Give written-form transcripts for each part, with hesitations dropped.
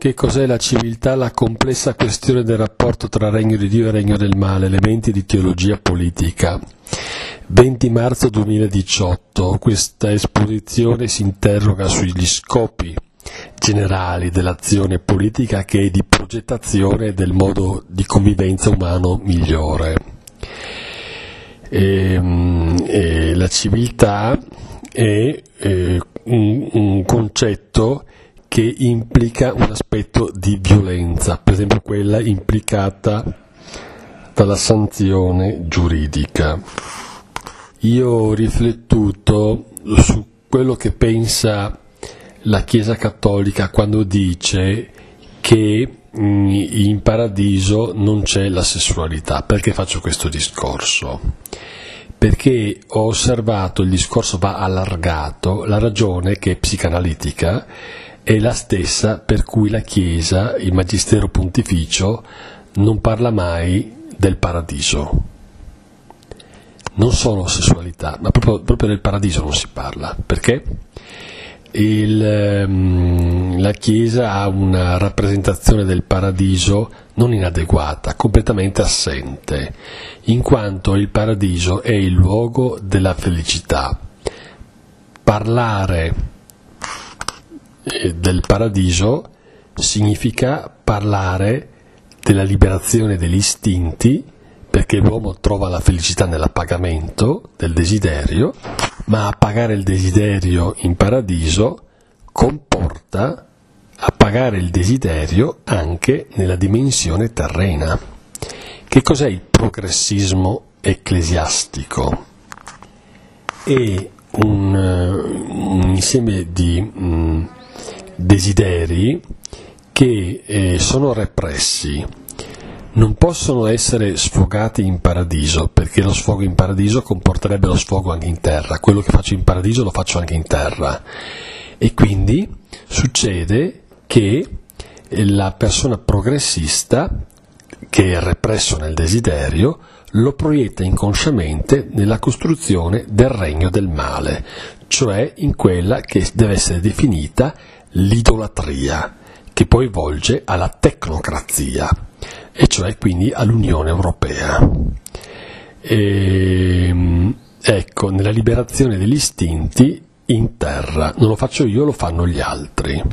Che cos'è la civiltà? La complessa questione del rapporto tra regno di Dio e regno del male, elementi di teologia politica. 20 marzo 2018, questa esposizione si interroga sugli scopi generali dell'azione politica, che è di progettazione del modo di convivenza umano migliore. La civiltà è un concetto che implica un aspetto di violenza, per esempio quella implicata dalla sanzione giuridica. Io ho riflettuto su quello che pensa la Chiesa Cattolica quando dice che in paradiso non c'è la sessualità. Perché faccio questo discorso? Perché ho osservato il discorso va allargato, la ragione, che è psicanalitica, è la stessa per cui la Chiesa, il Magistero Pontificio, non parla mai del paradiso. Non solo sessualità, ma proprio del paradiso non si parla. Perché? La Chiesa ha una rappresentazione del paradiso non inadeguata, completamente assente, in quanto il paradiso è il luogo della felicità. Parlare del paradiso significa parlare della liberazione degli istinti, perché l'uomo trova la felicità nell'appagamento del desiderio, ma appagare il desiderio in paradiso comporta appagare il desiderio anche nella dimensione terrena. Che cos'è il progressismo ecclesiastico? È un insieme di desideri che sono repressi, non possono essere sfogati in paradiso, perché lo sfogo in paradiso comporterebbe lo sfogo anche in terra. Quello che faccio in paradiso lo faccio anche in terra, e quindi succede che la persona progressista, che è represso nel desiderio, lo proietta inconsciamente nella costruzione del regno del male, cioè in quella che deve essere definita l'idolatria, che poi volge alla tecnocrazia, e cioè quindi all'Unione Europea. Ecco, nella liberazione degli istinti in terra, non lo faccio io, lo fanno gli altri.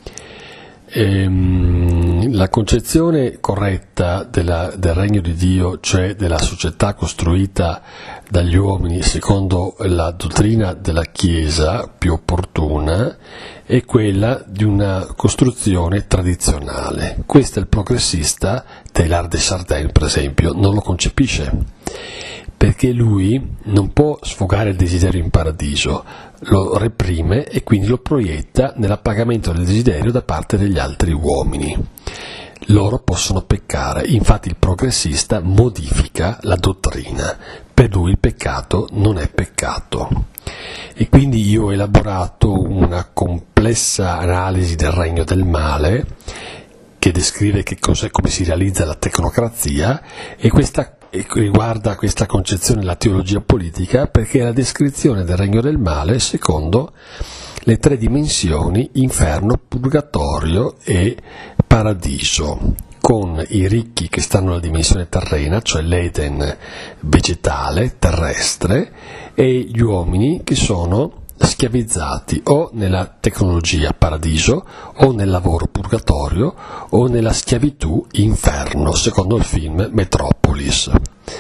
La concezione corretta del regno di Dio, cioè della società costruita dagli uomini secondo la dottrina della Chiesa più opportuna, è quella di una costruzione tradizionale. Questo il progressista, Teilhard de Chardin per esempio, non lo concepisce, perché lui non può sfogare il desiderio in paradiso, lo reprime e quindi lo proietta nell'appagamento del desiderio da parte degli altri uomini. Loro possono peccare, infatti il progressista modifica la dottrina, per lui il peccato non è peccato. E quindi io ho elaborato una complessa analisi del regno del male, che descrive come si realizza la tecnocrazia, e riguarda questa concezione la teologia politica, perché è la descrizione del regno del male secondo le tre dimensioni inferno, purgatorio e paradiso, con i ricchi che stanno nella dimensione terrena, cioè l'Eden vegetale, terrestre, e gli uomini che sono schiavizzati o nella tecnologia paradiso, o nel lavoro purgatorio, o nella schiavitù inferno, secondo il film Metropolis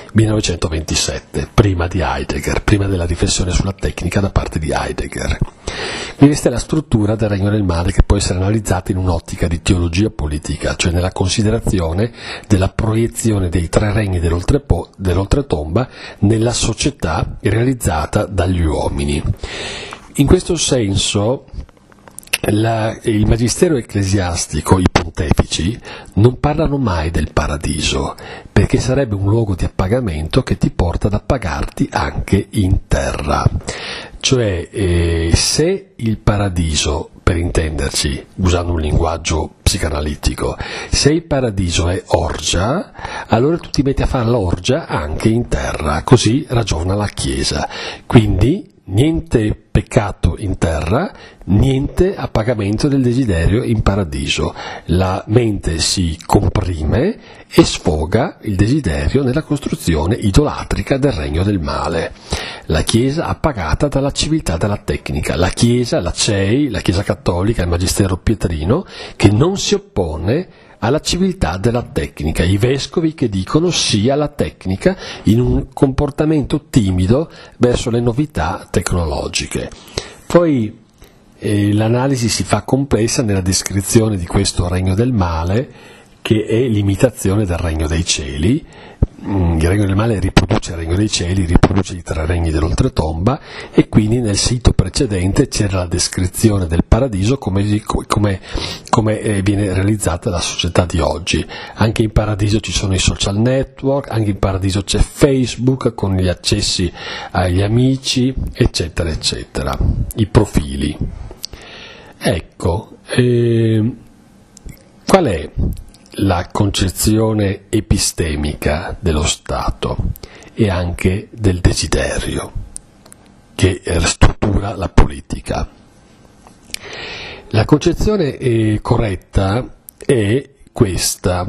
1927, prima di Heidegger, prima della riflessione sulla tecnica da parte di Heidegger. Quindi questa è la struttura del regno del male, che può essere analizzata in un'ottica di teologia politica, cioè nella considerazione della proiezione dei tre regni dell'oltretomba nella società realizzata dagli uomini. In questo senso il magistero ecclesiastico, i pontefici, non parlano mai del paradiso, perché sarebbe un luogo di appagamento che ti porta ad appagarti anche in terra. Cioè, se il paradiso, per intenderci, usando un linguaggio psicanalitico, se il paradiso è orgia, allora tu ti metti a fare l'orgia anche in terra, così ragiona la Chiesa. Quindi niente peccato in terra, niente appagamento del desiderio in paradiso. La mente si comprime e sfoga il desiderio nella costruzione idolatrica del regno del male. La Chiesa appagata dalla civiltà della tecnica, la Chiesa, la CEI, la Chiesa cattolica, il Magistero pietrino, che non si oppone alla civiltà della tecnica, i vescovi che dicono sì alla tecnica in un comportamento timido verso le novità tecnologiche. Poi l'analisi si fa complessa nella descrizione di questo regno del male, che è l'imitazione del regno dei cieli. Il regno del male riproduce il regno dei cieli, riproduce i 3 regni dell'oltretomba, e quindi nel sito precedente c'era la descrizione del paradiso come viene realizzata la società di oggi. Anche in paradiso ci sono i social network, anche in paradiso c'è Facebook con gli accessi agli amici, eccetera, eccetera, i profili. Ecco, qual è la concezione epistemica dello Stato e anche del desiderio che struttura la politica? La concezione corretta è questa: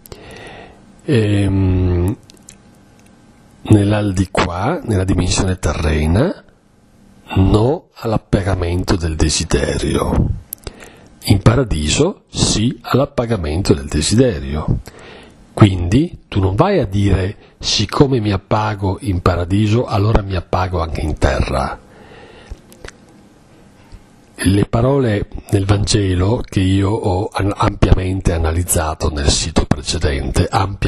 nell'aldilà, nella dimensione terrena, no all'appagamento del desiderio. In paradiso sì all'appagamento del desiderio. Quindi tu non vai a dire: siccome mi appago in paradiso, allora mi appago anche in terra. Le parole nel Vangelo, che io ho ampiamente analizzato nel sito precedente,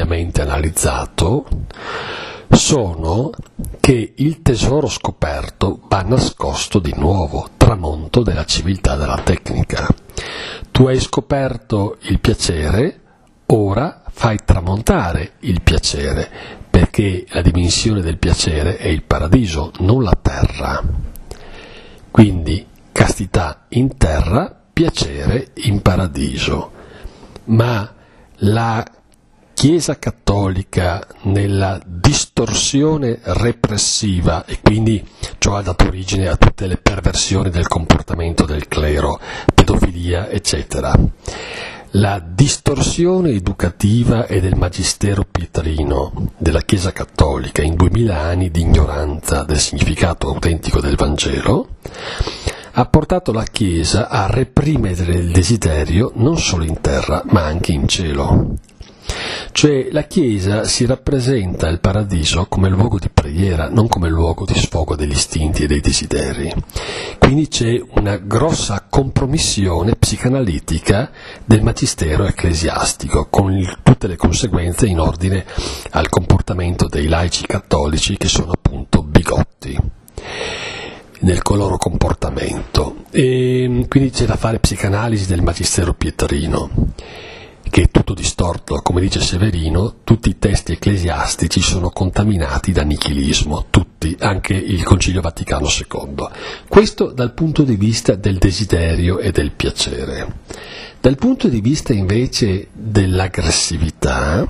sono che il tesoro scoperto va nascosto di nuovo, tramonto della civiltà della tecnica. Tu hai scoperto il piacere, ora fai tramontare il piacere, perché la dimensione del piacere è il paradiso, non la terra. Quindi castità in terra, piacere in paradiso. Ma la Chiesa cattolica, nella distorsione repressiva, e quindi ciò ha dato origine a tutte le perversioni del comportamento del clero, pedofilia, eccetera. La distorsione educativa e del magistero pietrino della Chiesa cattolica in 2000 anni di ignoranza del significato autentico del Vangelo ha portato la Chiesa a reprimere il desiderio non solo in terra ma anche in cielo. Cioè la Chiesa si rappresenta il paradiso come luogo di preghiera, non come luogo di sfogo degli istinti e dei desideri. Quindi c'è una grossa compromissione psicanalitica del magistero ecclesiastico, con tutte le conseguenze in ordine al comportamento dei laici cattolici, che sono appunto bigotti nel loro comportamento. E quindi c'è da fare psicanalisi del magistero pietrino, che è tutto distorto. Come dice Severino, tutti i testi ecclesiastici sono contaminati da nichilismo, tutti, anche il Concilio Vaticano II. Questo dal punto di vista del desiderio e del piacere. Dal punto di vista invece dell'aggressività,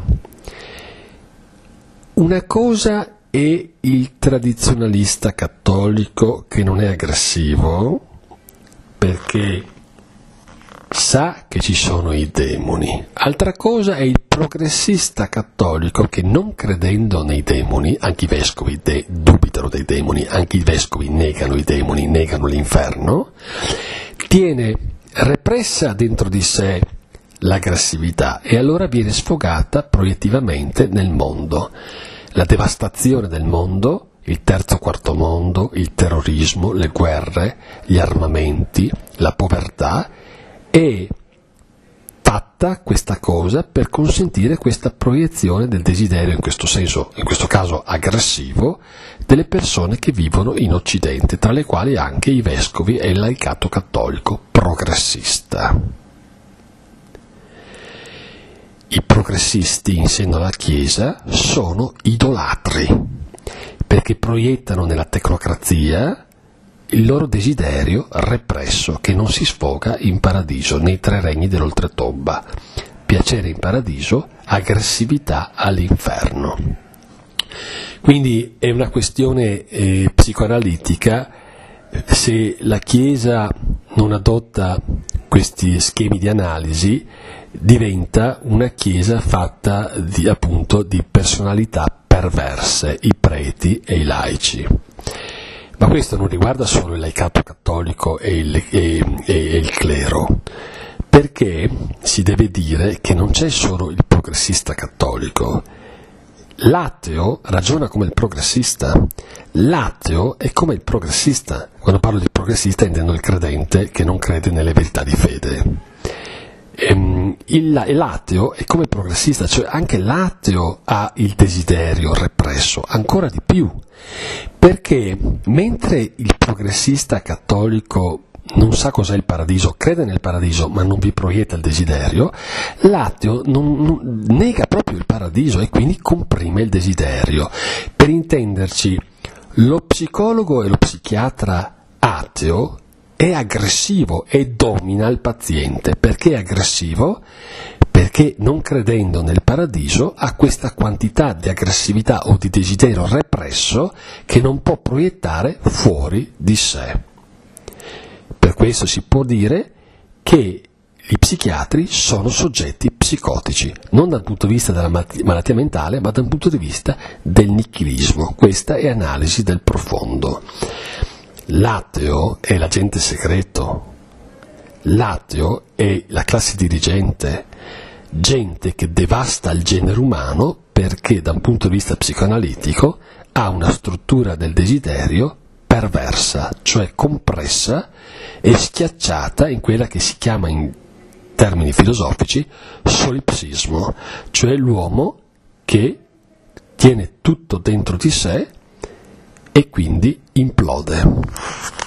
una cosa è il tradizionalista cattolico che non è aggressivo perché sa che ci sono i demoni. Altra cosa è il progressista cattolico che, non credendo nei demoni, anche i vescovi dubitano dei demoni, anche i vescovi negano i demoni, negano l'inferno, tiene repressa dentro di sé l'aggressività e allora viene sfogata proiettivamente nel mondo. La devastazione del mondo, il terzo quarto mondo, il terrorismo, le guerre, gli armamenti, la povertà, è fatta questa cosa per consentire questa proiezione del desiderio, in questo senso, in questo caso aggressivo, delle persone che vivono in Occidente, tra le quali anche i vescovi e il laicato cattolico progressista. I progressisti in seno alla Chiesa sono idolatri, perché proiettano nella tecnocrazia il loro desiderio represso, che non si sfoga in paradiso, nei 3 regni dell'oltretomba: piacere in paradiso, aggressività all'inferno. Quindi è una questione psicoanalitica Se la Chiesa non adotta questi schemi di analisi, diventa una Chiesa fatta appunto di personalità perverse, i preti e i laici. Ma questo non riguarda solo il laicato cattolico e il clero, perché si deve dire che non c'è solo il progressista cattolico. L'ateo ragiona come il progressista. L'ateo è come il progressista. Quando parlo di progressista intendo il credente che non crede nelle verità di fede. L'ateo è come il progressista, cioè anche l'ateo ha il desiderio represso, ancora di più, perché mentre il progressista cattolico non sa cos'è il paradiso, crede nel paradiso ma non vi proietta il desiderio, l'ateo non nega proprio il paradiso e quindi comprime il desiderio. Per intenderci, lo psicologo e lo psichiatra ateo è aggressivo e domina il paziente. Perché è aggressivo? Perché non credendo nel paradiso ha questa quantità di aggressività o di desiderio represso che non può proiettare fuori di sé. Per questo si può dire che i psichiatri sono soggetti psicotici, non dal punto di vista della malattia mentale, ma dal punto di vista del nichilismo. Questa è analisi del profondo. L'ateo è l'agente segreto, l'ateo è la classe dirigente, gente che devasta il genere umano perché da un punto di vista psicoanalitico ha una struttura del desiderio perversa, cioè compressa e schiacciata in quella che si chiama in termini filosofici solipsismo, cioè l'uomo che tiene tutto dentro di sé e quindi implode.